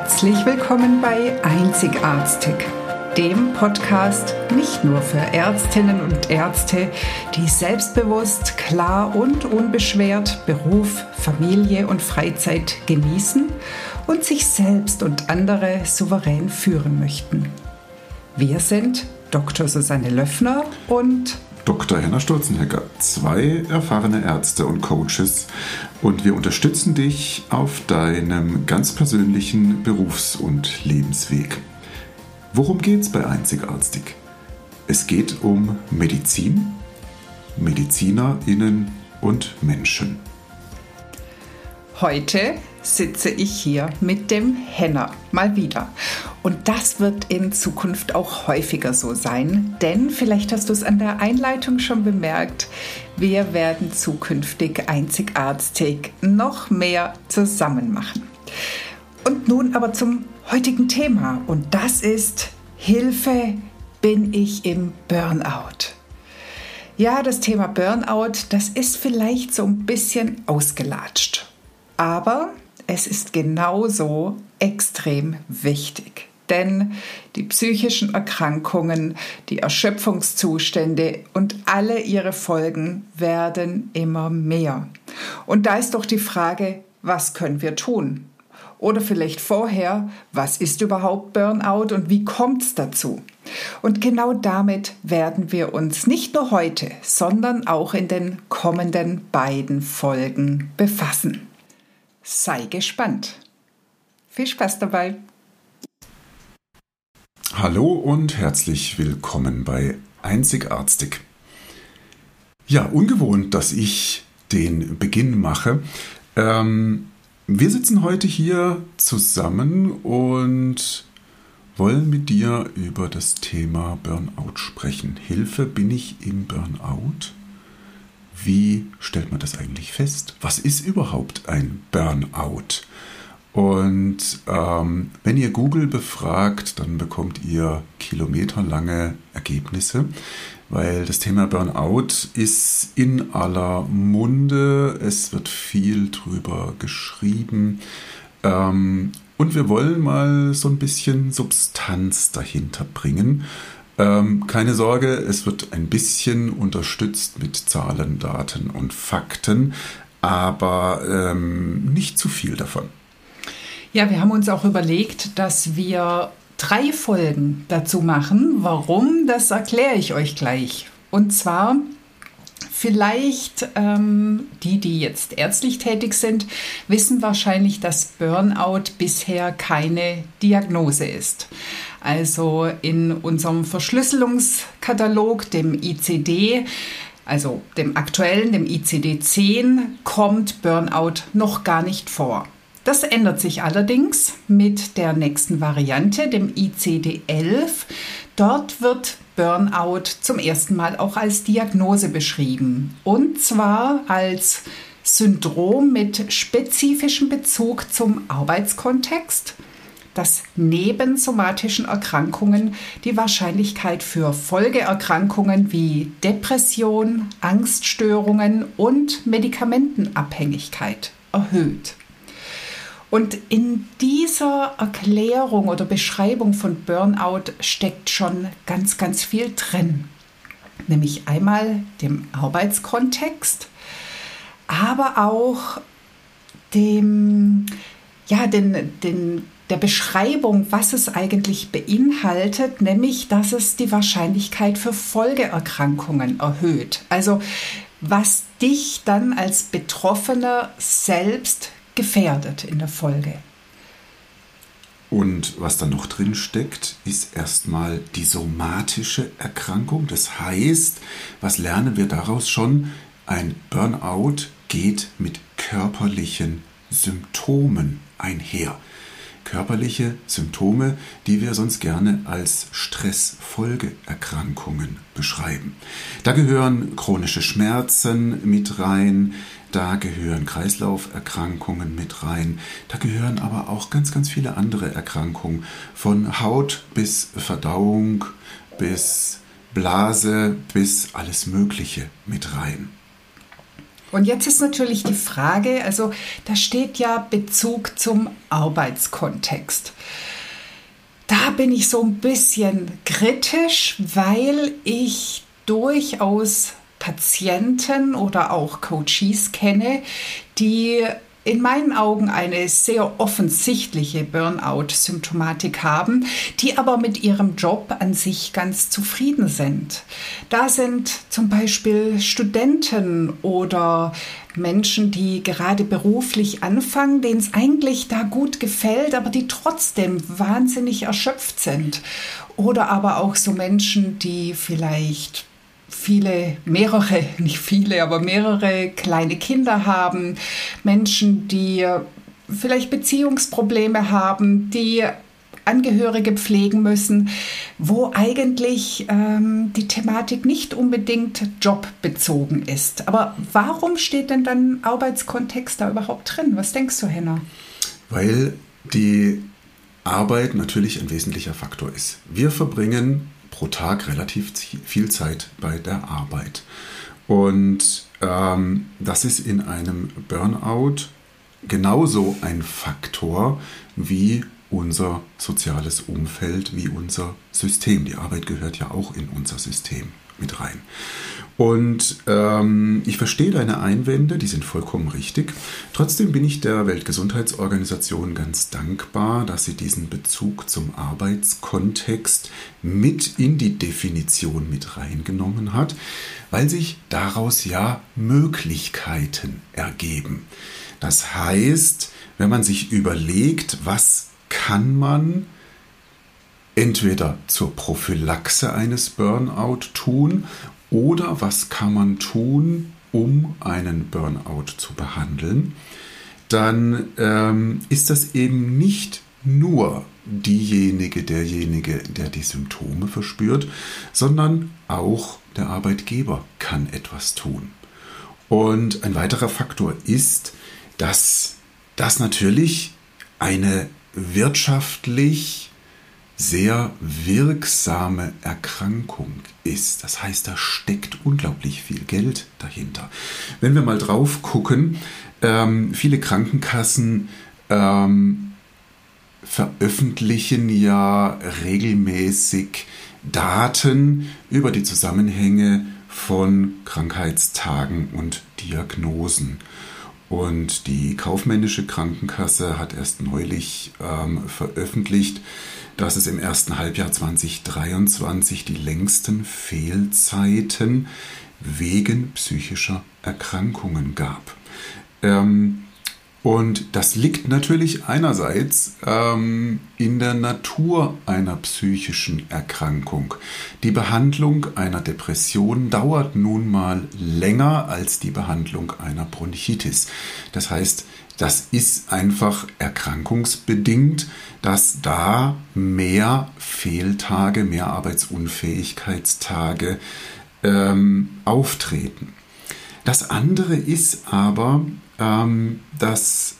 Herzlich willkommen bei Einzigartig, dem Podcast nicht nur für Ärztinnen und Ärzte, die selbstbewusst, klar und unbeschwert Beruf, Familie und Freizeit genießen und sich selbst und andere souverän führen möchten. Wir sind Dr. Susanne Löffner und Dr. Henna Stolzenhecker, 2 erfahrene Ärzte und Coaches, und wir unterstützen dich auf deinem ganz persönlichen Berufs- und Lebensweg. Worum geht's bei Einzigartig? Es geht um Medizin, MedizinerInnen und Menschen. heute sitze ich hier mit dem Henna mal wieder. Und das wird in Zukunft auch häufiger so sein, denn vielleicht hast du es an der Einleitung schon bemerkt, wir werden zukünftig einzigartig noch mehr zusammen machen. Und nun aber zum heutigen Thema, und das ist Hilfe, bin ich im Burnout? Ja, das Thema Burnout, das ist vielleicht so ein bisschen ausgelatscht. Aber es ist genauso extrem wichtig, denn die psychischen Erkrankungen, die Erschöpfungszustände und alle ihre Folgen werden immer mehr. Und da ist doch die Frage, was können wir tun? Oder vielleicht vorher, was ist überhaupt Burnout und wie kommt es dazu? Und genau damit werden wir uns nicht nur heute, sondern auch in den kommenden beiden Folgen befassen. Sei gespannt. Viel Spaß dabei. Hallo und herzlich willkommen bei Einzigartig. Ja, ungewohnt, dass ich den Beginn mache. Wir sitzen heute hier zusammen und wollen mit dir über das Thema Burnout sprechen. Hilfe, bin ich im Burnout? Wie stellt man das eigentlich fest? Was ist überhaupt ein Burnout? Und wenn ihr Google befragt, dann bekommt ihr kilometerlange Ergebnisse, weil das Thema Burnout ist in aller Munde. Es wird viel drüber geschrieben. Und wir wollen mal so ein bisschen Substanz dahinter bringen. Keine Sorge, es wird ein bisschen unterstützt mit Zahlen, Daten und Fakten, aber nicht zu viel davon. Ja, wir haben uns auch überlegt, dass wir 3 Folgen dazu machen. Warum? Das erkläre ich euch gleich. Und zwar vielleicht die jetzt ärztlich tätig sind, wissen wahrscheinlich, dass Burnout bisher keine Diagnose ist. Also in unserem Verschlüsselungskatalog, dem ICD, also dem aktuellen, dem ICD-10, kommt Burnout noch gar nicht vor. Das ändert sich allerdings mit der nächsten Variante, dem ICD-11. Dort wird Burnout zum ersten Mal auch als Diagnose beschrieben. Und zwar als Syndrom mit spezifischem Bezug zum Arbeitskontext, das neben somatischen Erkrankungen die Wahrscheinlichkeit für Folgeerkrankungen wie Depression, Angststörungen und Medikamentenabhängigkeit erhöht. Und in dieser Erklärung oder Beschreibung von Burnout steckt schon ganz, ganz viel drin. Nämlich einmal dem Arbeitskontext, aber auch der Beschreibung, was es eigentlich beinhaltet, nämlich, dass es die Wahrscheinlichkeit für Folgeerkrankungen erhöht. Also was dich dann als Betroffener selbst gefährdet in der Folge. Und was da noch drin steckt, ist erstmal die somatische Erkrankung. Das heißt, was lernen wir daraus schon? Ein Burnout geht mit körperlichen Symptomen einher. Körperliche Symptome, die wir sonst gerne als Stressfolgeerkrankungen beschreiben. Da gehören chronische Schmerzen mit rein, da gehören Kreislauferkrankungen mit rein, da gehören aber auch ganz, ganz viele andere Erkrankungen, von Haut bis Verdauung, bis Blase, bis alles Mögliche mit rein. Und jetzt ist natürlich die Frage, also da steht ja Bezug zum Arbeitskontext. Da bin ich so ein bisschen kritisch, weil ich durchaus Patienten oder auch Coaches kenne, die in meinen Augen eine sehr offensichtliche Burnout-Symptomatik haben, die aber mit ihrem Job an sich ganz zufrieden sind. Da sind zum Beispiel Studenten oder Menschen, die gerade beruflich anfangen, denen es eigentlich da gut gefällt, aber die trotzdem wahnsinnig erschöpft sind. Oder aber auch so Menschen, die vielleicht mehrere kleine Kinder haben, Menschen, die vielleicht Beziehungsprobleme haben, die Angehörige pflegen müssen, wo eigentlich die Thematik nicht unbedingt jobbezogen ist. Aber warum steht denn dann Arbeitskontext da überhaupt drin? Was denkst du, Henna? Weil die Arbeit natürlich ein wesentlicher Faktor ist. Wir verbringen pro Tag relativ viel Zeit bei der Arbeit. Und das ist in einem Burnout genauso ein Faktor wie unser soziales Umfeld, wie unser System. Die Arbeit gehört ja auch in unser System mit rein. Und ich verstehe deine Einwände, die sind vollkommen richtig. Trotzdem bin ich der Weltgesundheitsorganisation ganz dankbar, dass sie diesen Bezug zum Arbeitskontext mit in die Definition mit reingenommen hat, weil sich daraus ja Möglichkeiten ergeben. Das heißt, wenn man sich überlegt, was kann man entweder zur Prophylaxe eines Burnout tun oder was kann man tun, um einen Burnout zu behandeln, dann ist das eben nicht nur derjenige, der die Symptome verspürt, sondern auch der Arbeitgeber kann etwas tun. Und ein weiterer Faktor ist, dass das natürlich eine wirtschaftlich sehr wirksame Erkrankung ist. Das heißt, da steckt unglaublich viel Geld dahinter. Wenn wir mal drauf gucken, viele Krankenkassen veröffentlichen ja regelmäßig Daten über die Zusammenhänge von Krankheitstagen und Diagnosen. Und die kaufmännische Krankenkasse hat erst neulich veröffentlicht, dass es im ersten Halbjahr 2023 die längsten Fehlzeiten wegen psychischer Erkrankungen gab. Und das liegt natürlich einerseits in der Natur einer psychischen Erkrankung. Die Behandlung einer Depression dauert nun mal länger als die Behandlung einer Bronchitis. Das heißt, das ist einfach erkrankungsbedingt, dass da mehr Fehltage, mehr Arbeitsunfähigkeitstage auftreten. Das andere ist aber, dass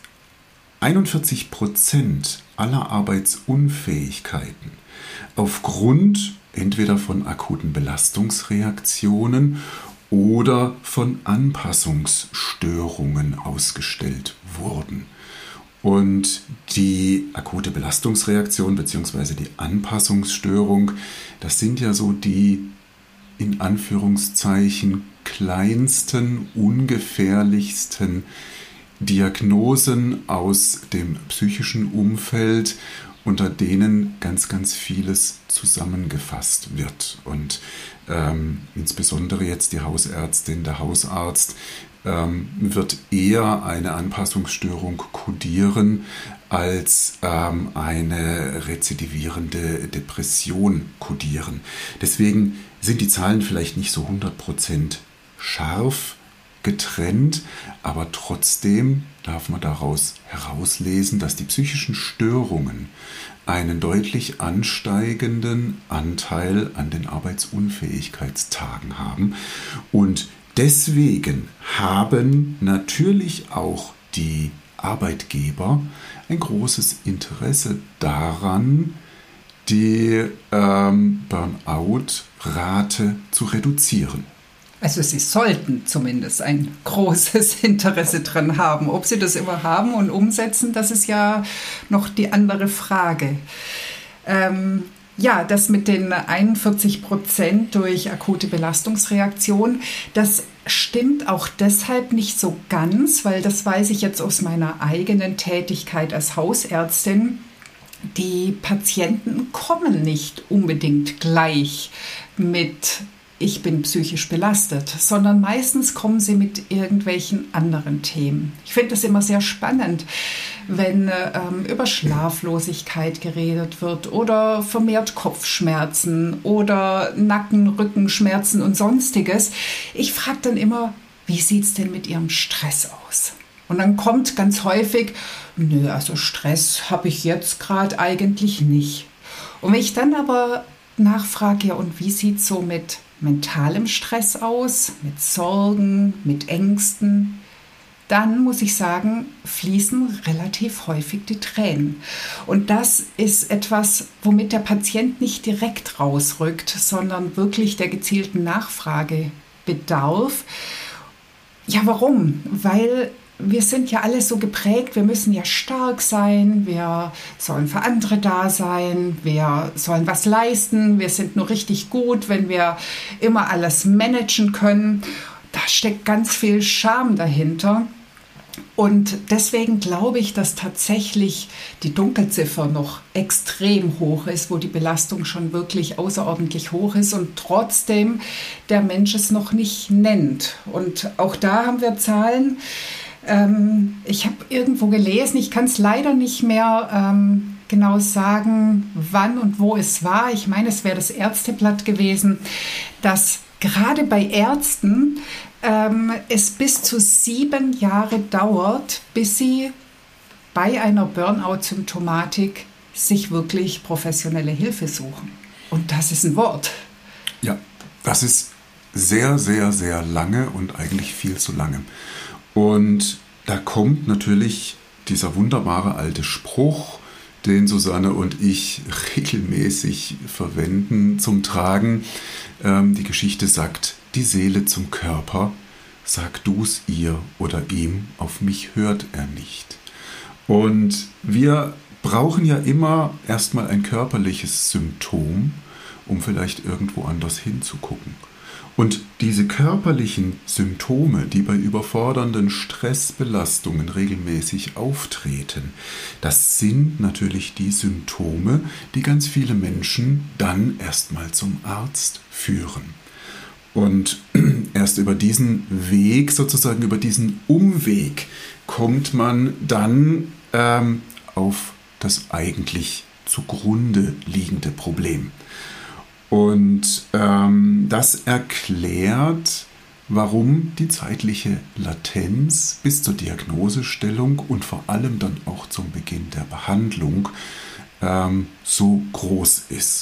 41% aller Arbeitsunfähigkeiten aufgrund entweder von akuten Belastungsreaktionen oder von Anpassungsstörungen ausgestellt wurden. Und die akute Belastungsreaktion bzw. die Anpassungsstörung, das sind ja so die in Anführungszeichen kleinsten, ungefährlichsten Diagnosen aus dem psychischen Umfeld, unter denen ganz, ganz vieles zusammengefasst wird. Und insbesondere jetzt die Hausärztin, der Hausarzt wird eher eine Anpassungsstörung kodieren als eine rezidivierende Depression kodieren. Deswegen sind die Zahlen vielleicht nicht so 100% scharf getrennt, aber trotzdem darf man daraus herauslesen, dass die psychischen Störungen einen deutlich ansteigenden Anteil an den Arbeitsunfähigkeitstagen haben. Und deswegen haben natürlich auch die Arbeitgeber ein großes Interesse daran, die Burnout-Rate zu reduzieren. Also Sie sollten zumindest ein großes Interesse dran haben. Ob Sie das immer haben und umsetzen, das ist ja noch die andere Frage. Ja, das mit den 41% durch akute Belastungsreaktion, das stimmt auch deshalb nicht so ganz, weil das weiß ich jetzt aus meiner eigenen Tätigkeit als Hausärztin. Die Patienten kommen nicht unbedingt gleich mit ich bin psychisch belastet, sondern meistens kommen sie mit irgendwelchen anderen Themen. Ich finde das immer sehr spannend, wenn über Schlaflosigkeit geredet wird oder vermehrt Kopfschmerzen oder Nacken-, Rückenschmerzen und Sonstiges. Ich frage dann immer, wie sieht es denn mit Ihrem Stress aus? Und dann kommt ganz häufig, nö, also Stress habe ich jetzt gerade eigentlich nicht. Und wenn ich dann aber nachfrage, ja, und wie sieht es so mit mentalem Stress aus, mit Sorgen, mit Ängsten, dann muss ich sagen, fließen relativ häufig die Tränen. Und das ist etwas, womit der Patient nicht direkt rausrückt, sondern wirklich der gezielten Nachfrage bedarf. Ja, warum? Weil wir sind ja alle so geprägt, wir müssen ja stark sein, wir sollen für andere da sein, wir sollen was leisten, wir sind nur richtig gut, wenn wir immer alles managen können. Da steckt ganz viel Scham dahinter. Und deswegen glaube ich, dass tatsächlich die Dunkelziffer noch extrem hoch ist, wo die Belastung schon wirklich außerordentlich hoch ist und trotzdem der Mensch es noch nicht nennt. Und auch da haben wir Zahlen. Ich habe irgendwo gelesen, ich kann es leider nicht mehr genau sagen, wann und wo es war. Ich meine, es wäre das Ärzteblatt gewesen, dass gerade bei Ärzten es bis zu 7 Jahre dauert, bis sie bei einer Burnout-Symptomatik sich wirklich professionelle Hilfe suchen. Und das ist ein Wort. Ja, das ist sehr, sehr, sehr lange und eigentlich viel zu lange. Und da kommt natürlich dieser wunderbare alte Spruch, den Susanne und ich regelmäßig verwenden, zum Tragen. Die Geschichte sagt, die Seele zum Körper, sag du's ihr oder ihm, auf mich hört er nicht. Und wir brauchen ja immer erstmal ein körperliches Symptom, um vielleicht irgendwo anders hinzugucken. Und diese körperlichen Symptome, die bei überfordernden Stressbelastungen regelmäßig auftreten, das sind natürlich die Symptome, die ganz viele Menschen dann erstmal zum Arzt führen. Und erst über diesen Weg, sozusagen über diesen Umweg, kommt man dann auf das eigentlich zugrunde liegende Problem. Und das erklärt, warum die zeitliche Latenz bis zur Diagnosestellung und vor allem dann auch zum Beginn der Behandlung so groß ist.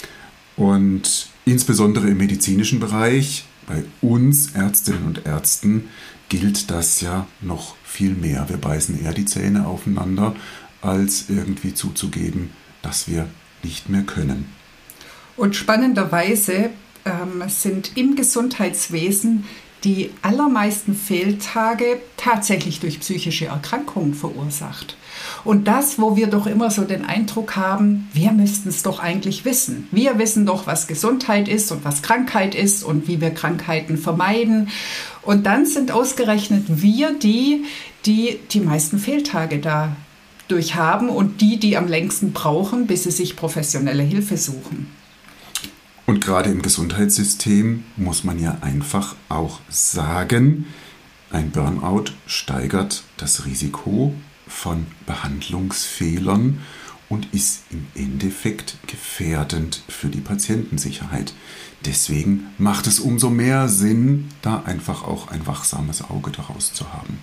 Und insbesondere im medizinischen Bereich, bei uns Ärztinnen und Ärzten, gilt das ja noch viel mehr. Wir beißen eher die Zähne aufeinander, als irgendwie zuzugeben, dass wir nicht mehr können. Und spannenderweise sind im Gesundheitswesen die allermeisten Fehltage tatsächlich durch psychische Erkrankungen verursacht. Und das, wo wir doch immer so den Eindruck haben, wir müssten es doch eigentlich wissen. Wir wissen doch, was Gesundheit ist und was Krankheit ist und wie wir Krankheiten vermeiden. Und dann sind ausgerechnet wir die meisten Fehltage dadurch haben und die am längsten brauchen, bis sie sich professionelle Hilfe suchen. Und gerade im Gesundheitssystem muss man ja einfach auch sagen, ein Burnout steigert das Risiko von Behandlungsfehlern und ist im Endeffekt gefährdend für die Patientensicherheit. Deswegen macht es umso mehr Sinn, da einfach auch ein wachsames Auge daraus zu haben.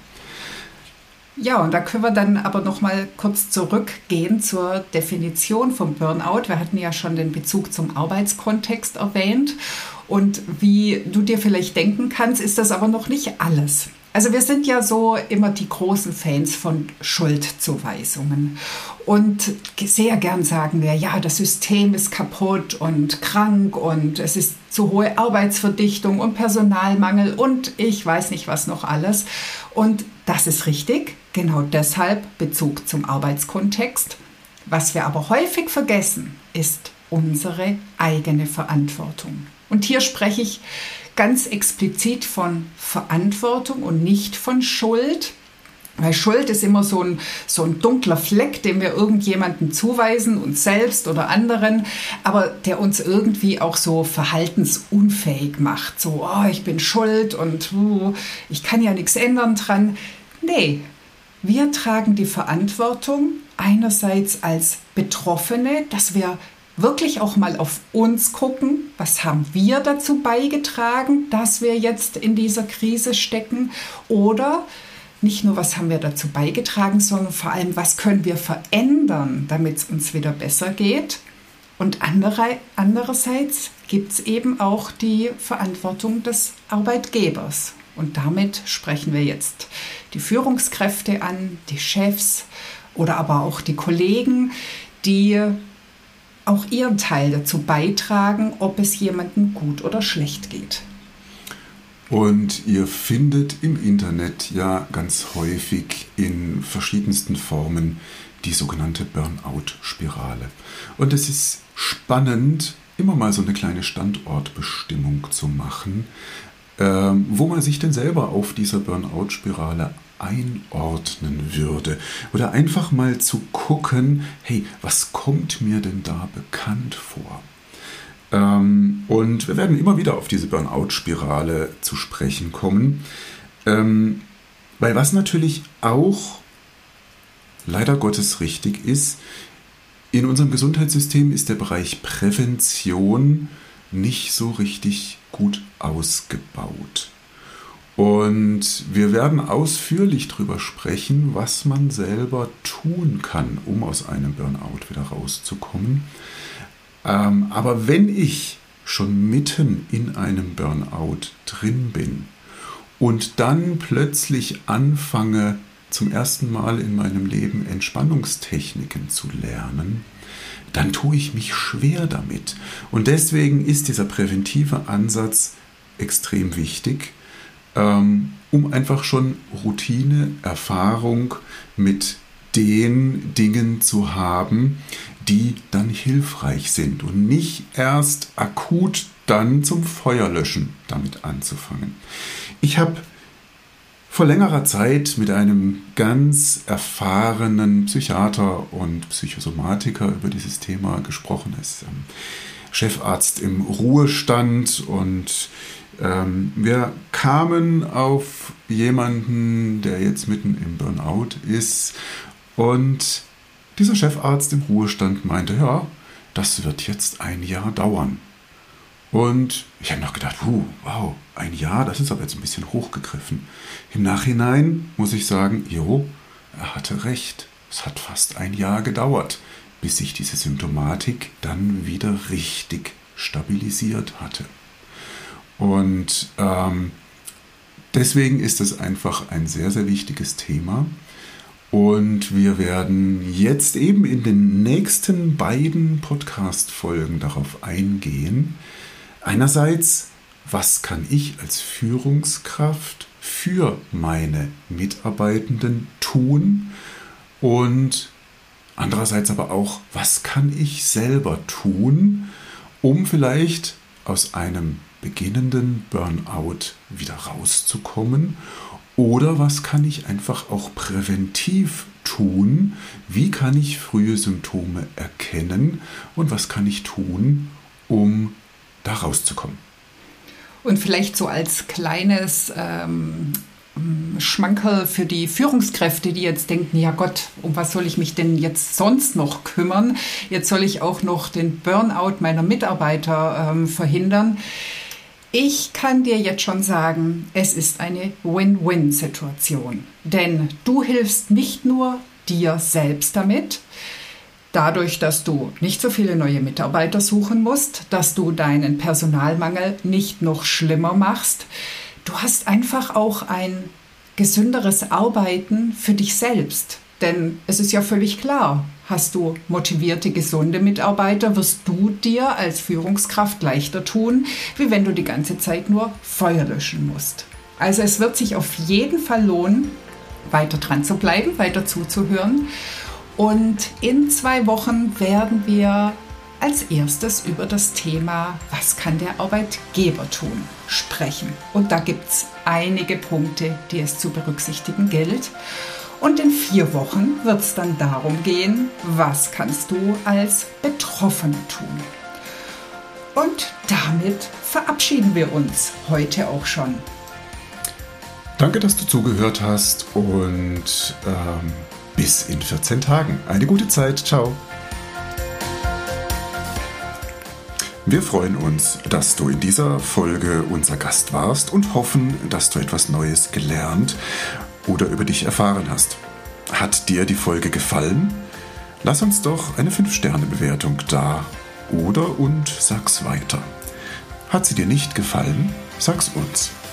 Ja, und da können wir dann aber noch mal kurz zurückgehen zur Definition vom Burnout. Wir hatten ja schon den Bezug zum Arbeitskontext erwähnt. Und wie du dir vielleicht denken kannst, ist das aber noch nicht alles. Also wir sind ja so immer die großen Fans von Schuldzuweisungen und sehr gern sagen wir, ja, das System ist kaputt und krank und es ist zu hohe Arbeitsverdichtung und Personalmangel und ich weiß nicht was noch alles. Und das ist richtig, genau deshalb Bezug zum Arbeitskontext. Was wir aber häufig vergessen, ist unsere eigene Verantwortung. Und hier spreche ich ganz explizit von Verantwortung und nicht von Schuld. Weil Schuld ist immer so ein dunkler Fleck, den wir irgendjemandem zuweisen, uns selbst oder anderen, aber der uns irgendwie auch so verhaltensunfähig macht. So, oh, ich bin schuld und ich kann ja nichts ändern dran. Nee, wir tragen die Verantwortung einerseits als Betroffene, dass wir wirklich auch mal auf uns gucken, was haben wir dazu beigetragen, dass wir jetzt in dieser Krise stecken, oder nicht nur, was haben wir dazu beigetragen, sondern vor allem, was können wir verändern, damit es uns wieder besser geht. Und andererseits gibt es eben auch die Verantwortung des Arbeitgebers. Und damit sprechen wir jetzt die Führungskräfte an, die Chefs oder aber auch die Kollegen, die auch ihren Teil dazu beitragen, ob es jemandem gut oder schlecht geht. Und ihr findet im Internet ja ganz häufig in verschiedensten Formen die sogenannte Burnout-Spirale. Und es ist spannend, immer mal so eine kleine Standortbestimmung zu machen, wo man sich denn selber auf dieser Burnout-Spirale einordnen würde. Oder einfach mal zu gucken, hey, was kommt mir denn da bekannt vor? Und wir werden immer wieder auf diese Burnout-Spirale zu sprechen kommen, weil was natürlich auch leider Gottes richtig ist, in unserem Gesundheitssystem ist der Bereich Prävention nicht so richtig gut ausgebaut. Und wir werden ausführlich darüber sprechen, was man selber tun kann, um aus einem Burnout wieder rauszukommen. Aber wenn ich schon mitten in einem Burnout drin bin und dann plötzlich anfange, zum ersten Mal in meinem Leben Entspannungstechniken zu lernen, dann tue ich mich schwer damit. Und deswegen ist dieser präventive Ansatz extrem wichtig, um einfach schon Routine, Erfahrung mit den Dingen zu haben, die dann hilfreich sind und nicht erst akut dann zum Feuerlöschen damit anzufangen. Ich habe vor längerer Zeit mit einem ganz erfahrenen Psychiater und Psychosomatiker über dieses Thema gesprochen. Er ist Chefarzt im Ruhestand und wir kamen auf jemanden, der jetzt mitten im Burnout ist, und dieser Chefarzt im Ruhestand meinte, ja, das wird jetzt ein Jahr dauern. Und ich habe noch gedacht, wow, ein Jahr, das ist aber jetzt ein bisschen hochgegriffen. Im Nachhinein muss ich sagen, er hatte recht. Es hat fast ein Jahr gedauert, bis sich diese Symptomatik dann wieder richtig stabilisiert hatte. Und deswegen ist es einfach ein sehr, sehr wichtiges Thema. Und wir werden jetzt eben in den nächsten beiden Podcast-Folgen darauf eingehen. Einerseits, was kann ich als Führungskraft für meine Mitarbeitenden tun? Und andererseits aber auch, was kann ich selber tun, um vielleicht aus einem beginnenden Burnout wieder rauszukommen? Oder was kann ich einfach auch präventiv tun? Wie kann ich frühe Symptome erkennen? Und was kann ich tun, um da rauszukommen? Und vielleicht so als kleines Schmankerl für die Führungskräfte, die jetzt denken, ja Gott, um was soll ich mich denn jetzt sonst noch kümmern? Jetzt soll ich auch noch den Burnout meiner Mitarbeiter verhindern. Ich kann dir jetzt schon sagen, es ist eine Win-Win-Situation. Denn du hilfst nicht nur dir selbst damit, dadurch, dass du nicht so viele neue Mitarbeiter suchen musst, dass du deinen Personalmangel nicht noch schlimmer machst. Du hast einfach auch ein gesünderes Arbeiten für dich selbst. Denn es ist ja völlig klar, hast du motivierte, gesunde Mitarbeiter, wirst du dir als Führungskraft leichter tun, wie wenn du die ganze Zeit nur Feuer löschen musst. Also es wird sich auf jeden Fall lohnen, weiter dran zu bleiben, weiter zuzuhören. Und in 2 Wochen werden wir als erstes über das Thema, was kann der Arbeitgeber tun, sprechen. Und da gibt es einige Punkte, die es zu berücksichtigen gilt. Und in 4 Wochen wird es dann darum gehen, was kannst du als Betroffener tun. Und damit verabschieden wir uns heute auch schon. Danke, dass du zugehört hast und bis in 14 Tagen. Eine gute Zeit. Ciao. Wir freuen uns, dass du in dieser Folge unser Gast warst und hoffen, dass du etwas Neues gelernt oder über dich erfahren hast. Hat dir die Folge gefallen? Lass uns doch eine 5-Sterne-Bewertung da oder und sag's weiter. Hat sie dir nicht gefallen? Sag's uns.